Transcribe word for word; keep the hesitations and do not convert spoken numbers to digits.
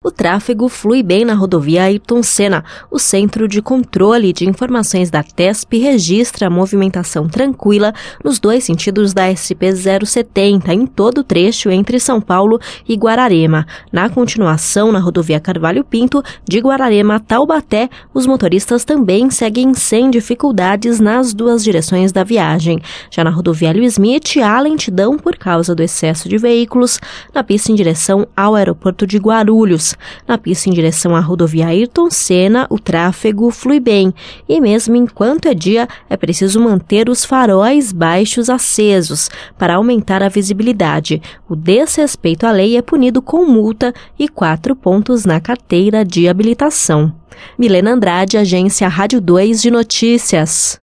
o tráfego flui bem na rodovia Ayrton Senna. O Centro de Controle de Informações da TESP registra a movimentação tranquila nos dois sentidos da S P zero setenta, em todo o trecho entre São Paulo e Guararema. Na continuação, na rodovia Carvalho Pinto, de Guararema a Taubaté, os motoristas também seguem sem dificuldades nas duas direções da viagem. Já na rodovia Luiz Smith, há lentidão por causa do excesso de veículos na pista em direção ao aeroporto de Guarulhos. Na pista em direção à rodovia Ayrton Senna, o tráfego flui bem e mesmo enquanto é dia, é preciso manter os faróis baixos acesos para aumentar a visibilidade. O desrespeito à lei é punido com multa e quatro pontos na carteira de habilitação. Milena Andrade, Agência Rádio dois de Notícias.